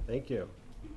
Thank you.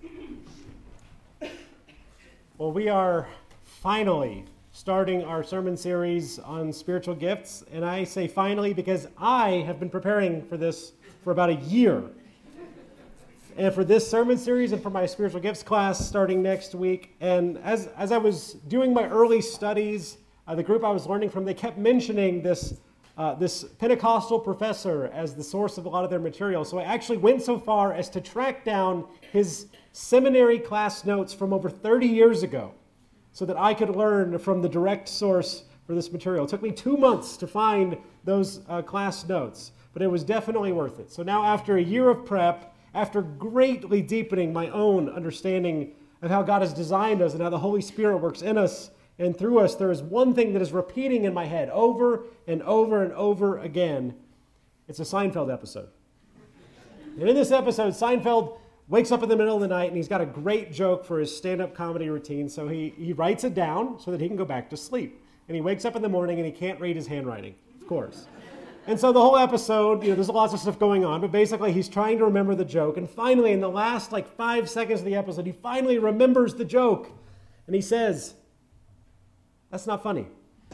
Well, we are finally starting our sermon series on spiritual gifts, and I say finally because I have been preparing for this for about a year. And for this sermon series and for my spiritual gifts class starting next week, and as I was doing my early studies, the group I was learning from, they kept mentioning this Pentecostal professor as the source of a lot of their material. So I actually went so far as to track down his seminary class notes from over 30 years ago so that I could learn from the direct source for this material. It took me 2 months to find those class notes, but it was definitely worth it. So now after a year of prep, after greatly deepening my own understanding of how God has designed us and how the Holy Spirit works in us and through us, there is one thing that is repeating in my head over and over and over again. It's a Seinfeld episode. And in this episode, Seinfeld wakes up in the middle of the night and he's got a great joke for his stand-up comedy routine, so he writes it down so that he can go back to sleep. And he wakes up in the morning and he can't read his handwriting, of course. And so the whole episode, there's lots of stuff going on, but basically he's trying to remember the joke. And finally, in the last 5 seconds of the episode, he finally remembers the joke. And he says, "That's not funny."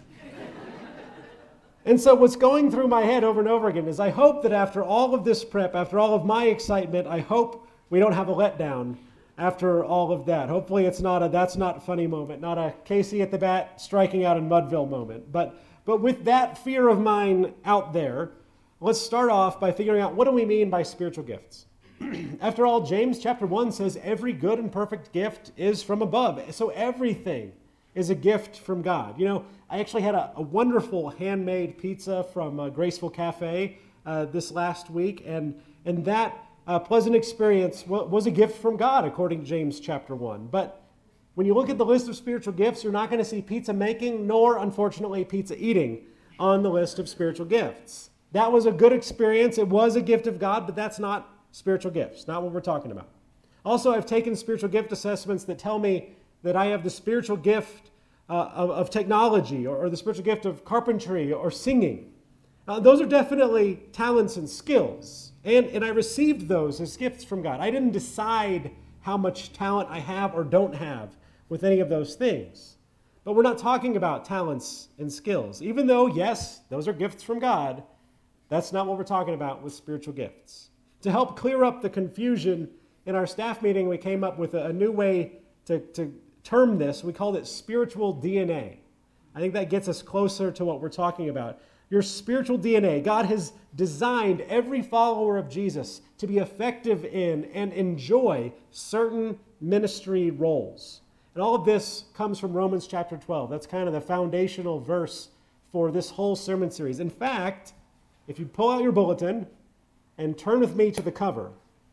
And so what's going through my head over and over again is I hope that after all of this prep, after all of my excitement, I hope we don't have a letdown after all of that. Hopefully it's not a "that's not funny" moment, not a Casey at the bat striking out in Mudville moment. But with that fear of mine out there, let's start off by figuring out what do we mean by spiritual gifts. After all, James chapter 1 says every good and perfect gift is from above. So everything is a gift from God. I actually had a wonderful handmade pizza from Graceful Cafe this last week, and that pleasant experience was a gift from God, according to James chapter 1. But when you look at the list of spiritual gifts, you're not going to see pizza making, nor, unfortunately, pizza eating on the list of spiritual gifts. That was a good experience. It was a gift of God, but that's not spiritual gifts, not what we're talking about. Also, I've taken spiritual gift assessments that tell me that I have the spiritual gift of technology or the spiritual gift of carpentry or singing. Those are definitely talents and skills, and I received those as gifts from God. I didn't decide how much talent I have or don't have with any of those things. But we're not talking about talents and skills. Even though, yes, those are gifts from God, that's not what we're talking about with spiritual gifts. To help clear up the confusion, in our staff meeting, we came up with a new way to term this. We called it spiritual DNA. I think that gets us closer to what we're talking about. Your spiritual DNA. God has designed every follower of Jesus to be effective in and enjoy certain ministry roles. And all of this comes from Romans chapter 12. That's kind of the foundational verse for this whole sermon series. In fact, if you pull out your bulletin and turn with me to the cover,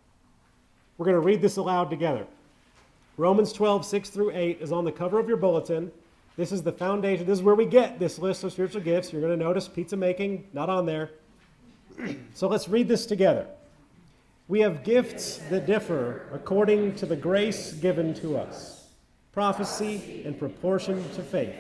we're going to read this aloud together. Romans 12, 6 through 8 is on the cover of your bulletin. This is the foundation. This is where we get this list of spiritual gifts. You're going to notice pizza making, not on there. So let's read this together. We have gifts that differ according to the grace given to us. Prophecy in proportion to faith.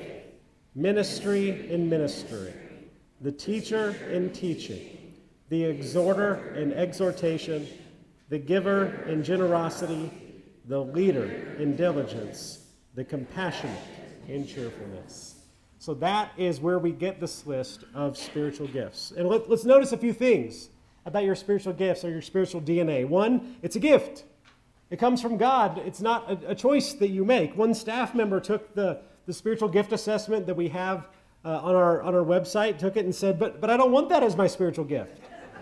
Ministry in ministry. The teacher in teaching. The exhorter in exhortation. The giver in generosity. The leader in diligence. The compassionate in cheerfulness. So that is where we get this list of spiritual gifts. And let's notice a few things about your spiritual gifts or your spiritual DNA. One, it's a gift. It comes from God. It's not a choice that you make. One staff member took the spiritual gift assessment that we have on our website, took it and said, but I don't want that as my spiritual gift.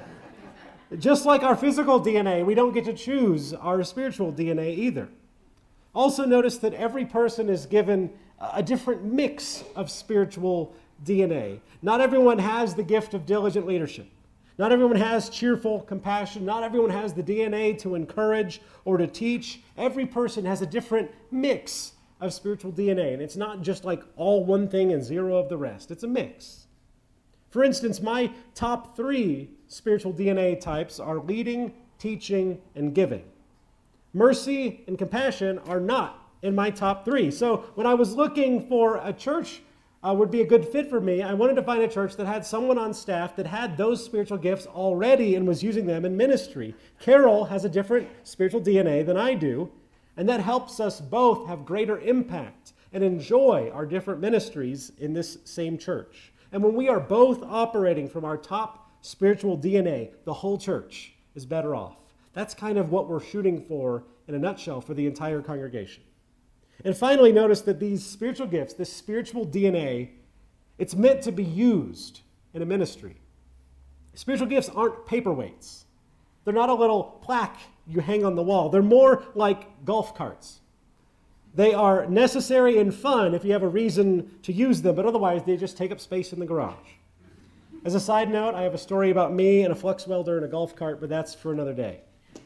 Just like our physical DNA, we don't get to choose our spiritual DNA either. Also notice that every person is given a different mix of spiritual DNA. Not everyone has the gift of diligent leadership. Not everyone has cheerful compassion. Not everyone has the DNA to encourage or to teach. Every person has a different mix of spiritual DNA. And it's not just like all one thing and zero of the rest. It's a mix. For instance, my top 3 spiritual DNA types are leading, teaching, and giving. Mercy and compassion are not in my top 3. So when I was looking for a church would be a good fit for me, I wanted to find a church that had someone on staff that had those spiritual gifts already and was using them in ministry. Carol has a different spiritual DNA than I do, and that helps us both have greater impact and enjoy our different ministries in this same church. And when we are both operating from our top spiritual DNA, the whole church is better off. That's kind of what we're shooting for in a nutshell for the entire congregation. And finally, notice that these spiritual gifts, this spiritual DNA, it's meant to be used in a ministry. Spiritual gifts aren't paperweights. They're not a little plaque you hang on the wall. They're more like golf carts. They are necessary and fun if you have a reason to use them, but otherwise they just take up space in the garage. As a side note, I have a story about me and a flux welder and a golf cart, but that's for another day.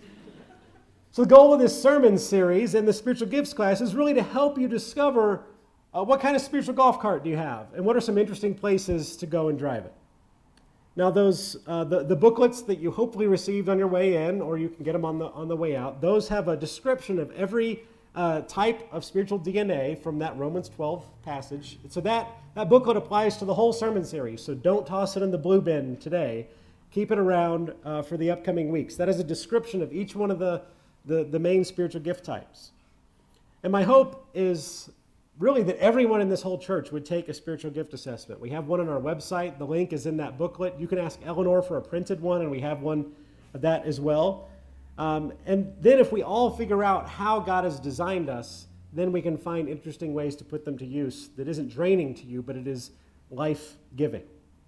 So the goal of this sermon series and the spiritual gifts class is really to help you discover what kind of spiritual golf cart do you have and what are some interesting places to go and drive it. Now those the booklets that you hopefully received on your way in, or you can get them on the way out, those have a description of every type of spiritual DNA from that Romans 12 passage. So that booklet applies to the whole sermon series, so don't toss it in the blue bin today. Keep it around for the upcoming weeks. That is a description of each one of the main spiritual gift types. And my hope is really that everyone in this whole church would take a spiritual gift assessment. We have one on our website. The link is in that booklet. You can ask Eleanor for a printed one, and we have one of that as well. And then if we all figure out how God has designed us, then we can find interesting ways to put them to use that isn't draining to you, but it is life-giving.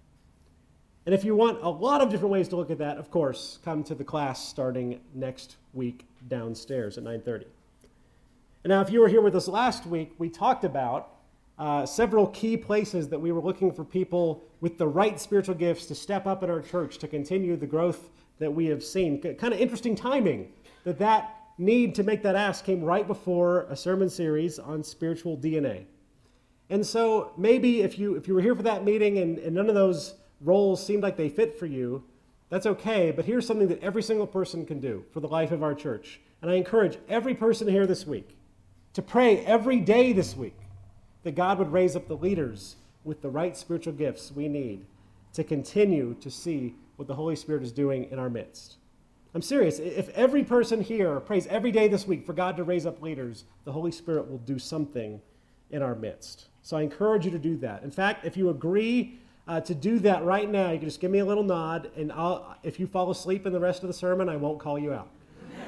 And if you want a lot of different ways to look at that, of course, come to the class starting next week downstairs at 9:30. And now, if you were here with us last week, we talked about several key places that we were looking for people with the right spiritual gifts to step up in our church to continue the growth that we have seen. Kind of interesting timing that need to make that ask came right before a sermon series on spiritual DNA. And so maybe if you were here for that meeting and none of those roles seemed like they fit for you, that's okay, but here's something that every single person can do for the life of our church. And I encourage every person here this week to pray every day this week that God would raise up the leaders with the right spiritual gifts we need to continue to see what the Holy Spirit is doing in our midst. I'm serious. If every person here prays every day this week for God to raise up leaders, the Holy Spirit will do something in our midst. So I encourage you to do that. In fact, if you agree to do that right now, you can just give me a little nod, and if you fall asleep in the rest of the sermon, I won't call you out.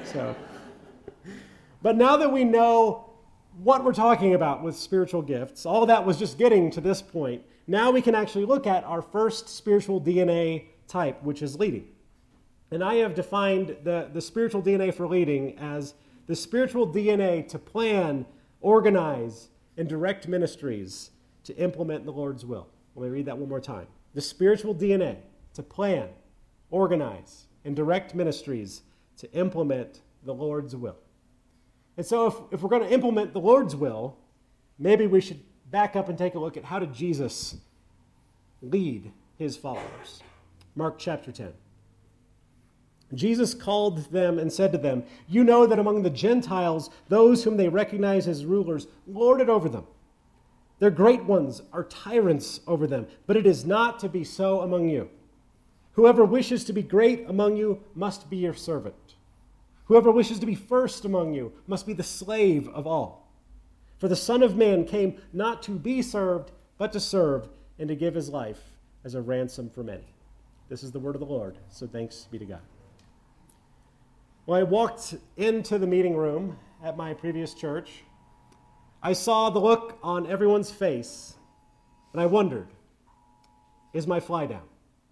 But now that we know what we're talking about with spiritual gifts, all of that was just getting to this point. Now we can actually look at our first spiritual DNA type, which is leading. And I have defined the spiritual DNA for leading as the spiritual DNA to plan, organize, and direct ministries to implement the Lord's will. Let me read that one more time. The spiritual DNA to plan, organize, and direct ministries to implement the Lord's will. And so if we're going to implement the Lord's will, maybe we should back up and take a look at how did Jesus lead his followers. Mark chapter 10. Jesus called them and said to them, "You know that among the Gentiles, those whom they recognize as rulers lord it over them. Their great ones are tyrants over them, but it is not to be so among you. Whoever wishes to be great among you must be your servant. Whoever wishes to be first among you must be the slave of all. For the Son of Man came not to be served, but to serve, and to give his life as a ransom for many." This is the word of the Lord, so thanks be to God. When I walked into the meeting room at my previous church, I saw the look on everyone's face, and I wondered, is my fly down?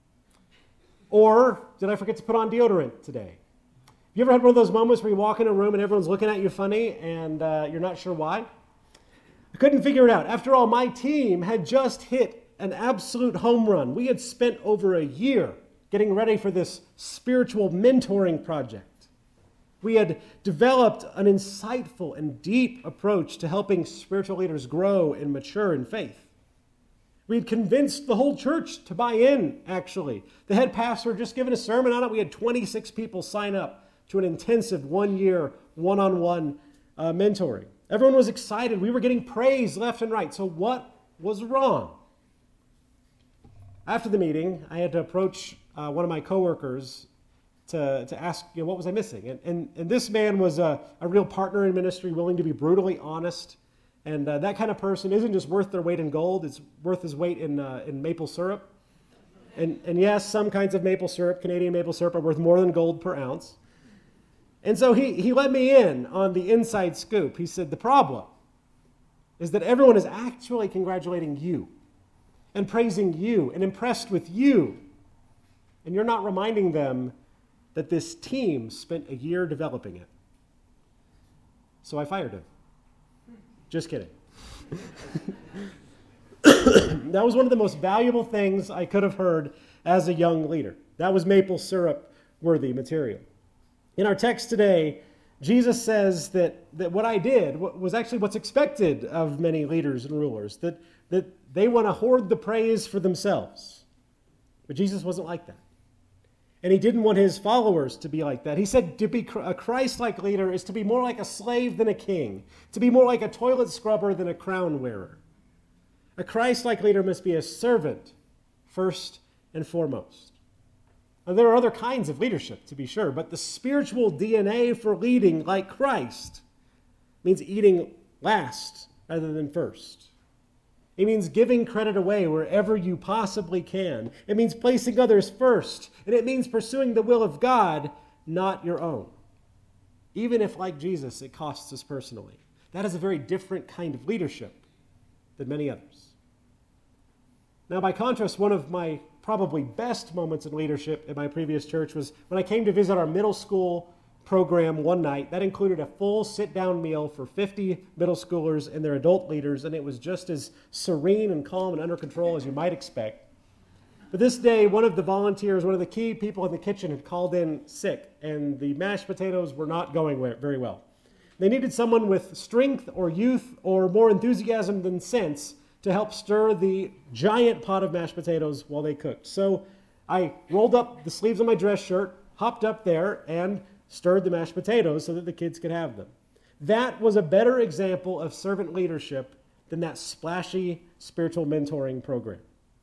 Or did I forget to put on deodorant today? You ever had one of those moments where you walk in a room and everyone's looking at you funny and you're not sure why? I couldn't figure it out. After all, my team had just hit an absolute home run. We had spent over a year getting ready for this spiritual mentoring project. We had developed an insightful and deep approach to helping spiritual leaders grow and mature in faith. We had convinced the whole church to buy in, actually. The head pastor had just given a sermon on it. We had 26 people sign up to an intensive one-year, one-on-one mentoring. Everyone was excited. We were getting praise left and right. So what was wrong? after the meeting, I had to approach one of my coworkers to ask, what was I missing? And this man was a real partner in ministry, willing to be brutally honest. And that kind of person isn't just worth their weight in gold, it's worth his weight in maple syrup. And yes, some kinds of maple syrup, Canadian maple syrup, are worth more than gold per ounce. And so he let me in on the inside scoop. He said, the problem is that everyone is actually congratulating you and praising you and impressed with you. And you're not reminding them that this team spent a year developing it. So I fired him. Just kidding. That was one of the most valuable things I could have heard as a young leader. That was maple syrup worthy material. In our text today, Jesus says that what I did was actually what's expected of many leaders and rulers, that they want to hoard the praise for themselves. But Jesus wasn't like that. And he didn't want his followers to be like that. He said to be a Christ-like leader is to be more like a slave than a king, to be more like a toilet scrubber than a crown wearer. A Christ-like leader must be a servant first and foremost. Now, there are other kinds of leadership, to be sure, but the spiritual DNA for leading like Christ means eating last rather than first. It means giving credit away wherever you possibly can. It means placing others first. And it means pursuing the will of God, not your own. Even if, like Jesus, it costs us personally. That is a very different kind of leadership than many others. Now, by contrast, one of my probably best moments in leadership in my previous church was when I came to visit our middle school program one night. That included a full sit-down meal for 50 middle schoolers and their adult leaders, and it was just as serene and calm and under control as you might expect. But this day, one of the volunteers, one of the key people in the kitchen had called in sick, and the mashed potatoes were not going very well. They needed someone with strength or youth or more enthusiasm than sense to help stir the giant pot of mashed potatoes while they cooked. So I rolled up the sleeves of my dress shirt, hopped up there, and stirred the mashed potatoes so that the kids could have them. That was a better example of servant leadership than that splashy spiritual mentoring program.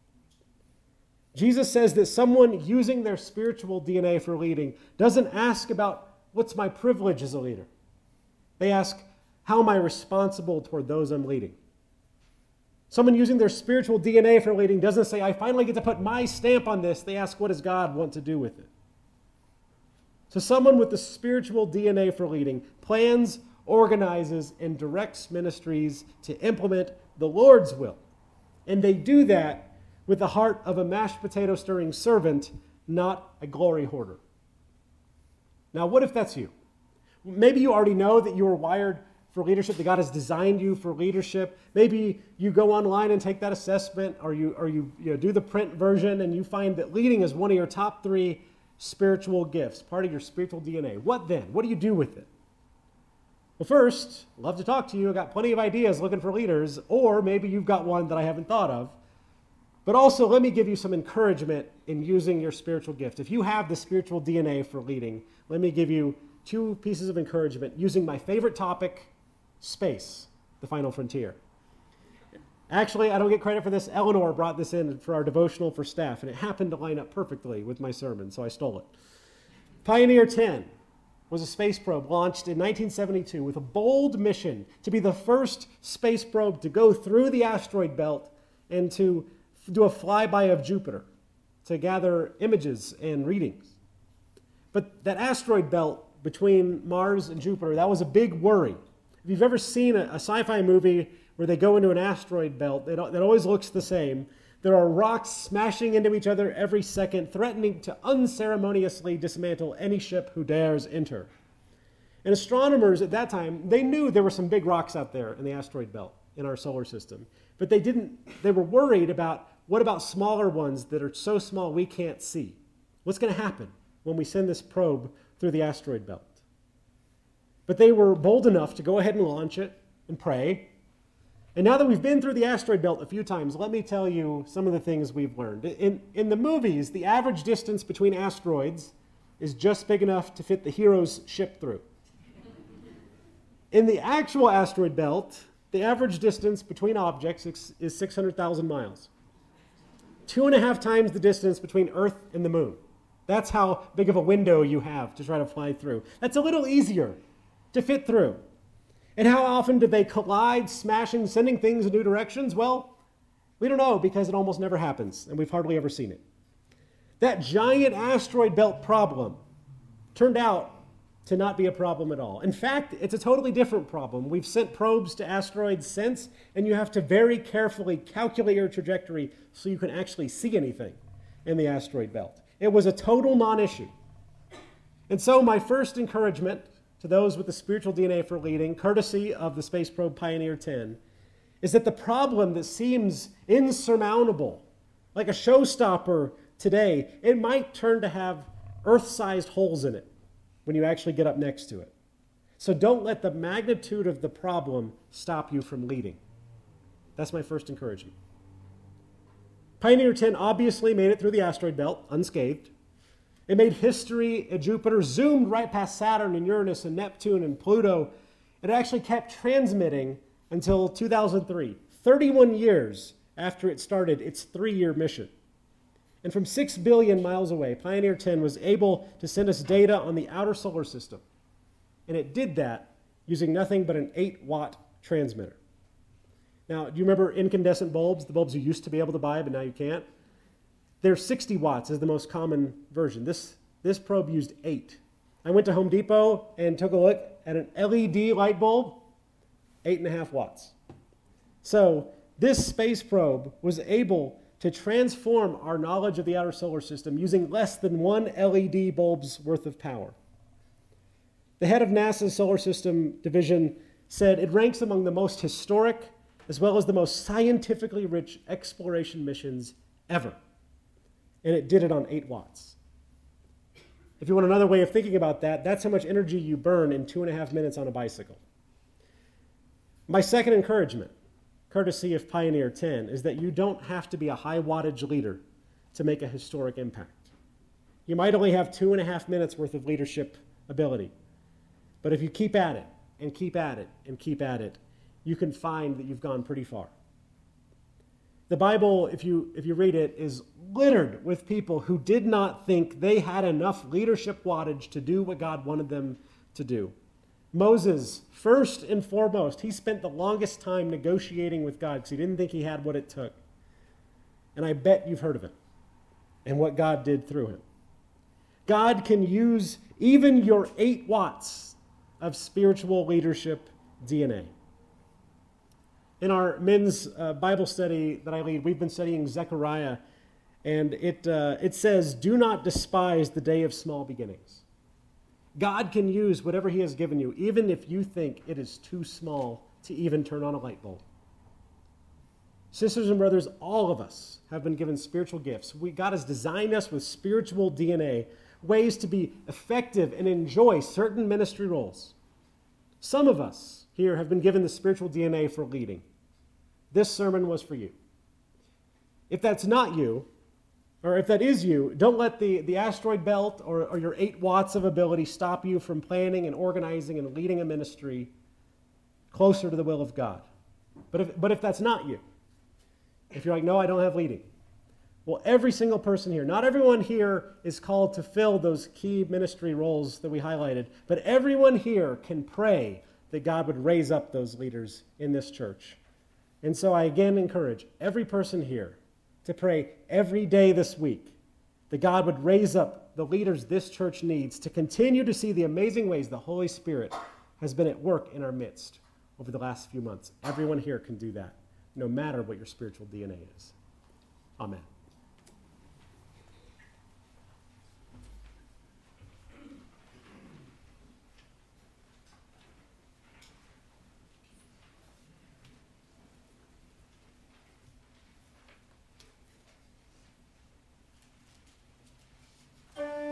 Jesus says that someone using their spiritual DNA for leading doesn't ask about what's my privilege as a leader. They ask, how am I responsible toward those I'm leading? Someone using their spiritual DNA for leading doesn't say, I finally get to put my stamp on this. They ask, what does God want to do with it? So someone with the spiritual DNA for leading plans, organizes, and directs ministries to implement the Lord's will. And they do that with the heart of a mashed potato stirring servant, not a glory hoarder. Now, what if that's you? Maybe you already know that you are wired for leadership, that God has designed you for leadership. Maybe you go online and take that assessment, or you do the print version and you find that leading is one of your top 3 spiritual gifts, part of your spiritual DNA. What then? What do you do with it? Well, first, I'd love to talk to you. I've got plenty of ideas looking for leaders, or maybe you've got one that I haven't thought of. But also, let me give you some encouragement in using your spiritual gift. If you have the spiritual DNA for leading, let me give you 2 pieces of encouragement using my favorite topic, space, the final frontier. Actually, I don't get credit for this. Eleanor brought this in for our devotional for staff, and it happened to line up perfectly with my sermon, so I stole it. Pioneer 10 was a space probe launched in 1972 with a bold mission to be the first space probe to go through the asteroid belt and to do a flyby of Jupiter to gather images and readings. But that asteroid belt between Mars and Jupiter, that was a big worry. If you've ever seen a sci-fi movie where they go into an asteroid belt, that always looks the same. There are rocks smashing into each other every second, threatening to unceremoniously dismantle any ship who dares enter. And astronomers at that time, they knew there were some big rocks out there in the asteroid belt in our solar system. But they were worried about, what about smaller ones that are so small we can't see? What's going to happen when we send this probe through the asteroid belt? But they were bold enough to go ahead and launch it and pray. And now that we've been through the asteroid belt a few times, let me tell you some of the things we've learned. In the movies, the average distance between asteroids is just big enough to fit the hero's ship through. In the actual asteroid belt, the average distance between objects is 600,000 miles. 2.5 times the distance between Earth and the moon. That's how big of a window you have to try to fly through. That's a little easier to fit through. And how often do they collide, smashing, sending things in new directions? Well, we don't know because it almost never happens, and we've hardly ever seen it. That giant asteroid belt problem turned out to not be a problem at all. In fact, it's a totally different problem. We've sent probes to asteroids since, and you have to very carefully calculate your trajectory so you can actually see anything in the asteroid belt. It was a total non-issue. And so my first encouragement to those with the spiritual DNA for leading, courtesy of the Space Probe Pioneer 10, is that the problem that seems insurmountable, like a showstopper today, it might turn to have Earth-sized holes in it when you actually get up next to it. So don't let the magnitude of the problem stop you from leading. That's my first encouragement. Pioneer 10 obviously made it through the asteroid belt unscathed. It made history at Jupiter, zoomed right past Saturn and Uranus and Neptune and Pluto. It actually kept transmitting until 2003, 31 years after it started its 3-year mission. And from 6 billion miles away, Pioneer 10 was able to send us data on the outer solar system. And it did that using nothing but an 8-watt transmitter. Now, do you remember incandescent bulbs, the bulbs you used to be able to buy, but now you can't? They're 60 watts is the most common version. This probe used 8. I went to Home Depot and took a look at an LED light bulb, 8.5 watts. So this space probe was able to transform our knowledge of the outer solar system using less than 1 LED bulb's worth of power. The head of NASA's Solar System Division said it ranks among the most historic as well as the most scientifically rich exploration missions ever. And it did it on 8 watts. If you want another way of thinking about that, that's how much energy you burn in 2.5 minutes on a bicycle. My second encouragement, courtesy of Pioneer 10, is that you don't have to be a high wattage leader to make a historic impact. You might only have 2.5 minutes worth of leadership ability. But if you keep at it, and keep at it, and keep at it, you can find that you've gone pretty far. The Bible, if you read it, is littered with people who did not think they had enough leadership wattage to do what God wanted them to do. Moses, first and foremost, he spent the longest time negotiating with God because he didn't think he had what it took. And I bet you've heard of it and what God did through him. God can use even your 8 watts of spiritual leadership DNA. In our men's Bible study that I lead, we've been studying Zechariah, and it says, "Do not despise the day of small beginnings." God can use whatever he has given you, even if you think it is too small to even turn on a light bulb. Sisters and brothers, all of us have been given spiritual gifts. God has designed us with spiritual DNA, ways to be effective and enjoy certain ministry roles. Some of us here have been given the spiritual DNA for leading. This sermon was for you. If that's not you, or if that is you, don't let the asteroid belt or your 8 watts of ability stop you from planning and organizing and leading a ministry closer to the will of God. But if that's not you, if you're like, no, I don't have leading. Well, every single person here, not everyone here is called to fill those key ministry roles that we highlighted, but everyone here can pray that God would raise up those leaders in this church. And so I again encourage every person here to pray every day this week that God would raise up the leaders this church needs to continue to see the amazing ways the Holy Spirit has been at work in our midst over the last few months. Everyone here can do that, no matter what your spiritual DNA is. Amen.